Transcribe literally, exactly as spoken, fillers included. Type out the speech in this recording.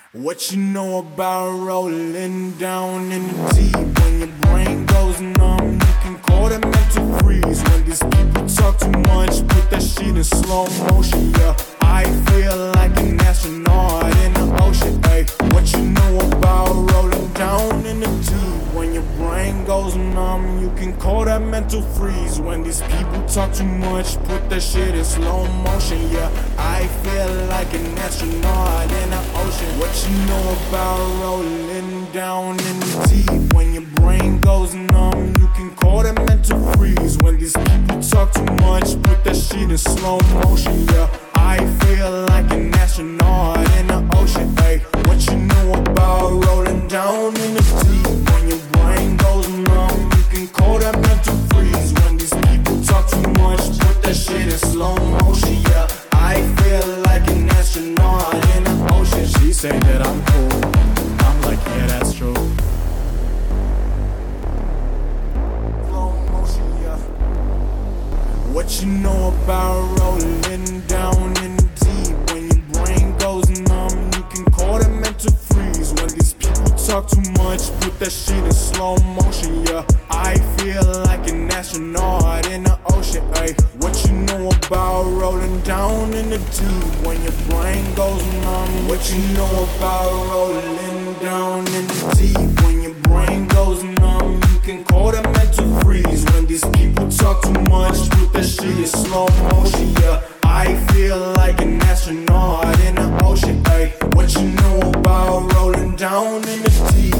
What you know about rolling down in the deep? When your brain goes numb, you can call that mental freeze. When these people talk too much, put that shit in slow motion, yeah. I feel like an astronaut in the ocean, ayy. What you know about rolling down in the deep? When your brain goes numb, you can call that mental freeze. When these people talk too much, put that shit in slow motion, yeah. I feel like an astronaut in the ocean. What you know about rolling down in the deep? When your brain goes numb, you can call that mental freeze. When these people talk too much, put that shit in slow motion, yeah. I feel like an astronaut in the ocean, ayy. What you know about rolling down in the deep? When your brain goes numb, you can call that mental freeze. When these people talk too much, put that shit in slow motion, yeah. I feel like an astronaut in the ocean. She say that I'm cool, I'm like, yeah, that's true. Slow motion, yeah. What you know about rolling down in the deep? When your brain goes numb, you can call that mental freeze. When these people talk too much, put that shit in slow motion, yeah. I feel like an astronaut in the ocean, ayy. What you know about rolling down in the deep? When your brain goes numb, what you know about rolling down in the deep? When your brain goes numb, you can call that mental freeze. When these people talk too much, put that shit in slow motion, yeah. I feel like an astronaut in the ocean, ayy. What you know about rolling down in the deep?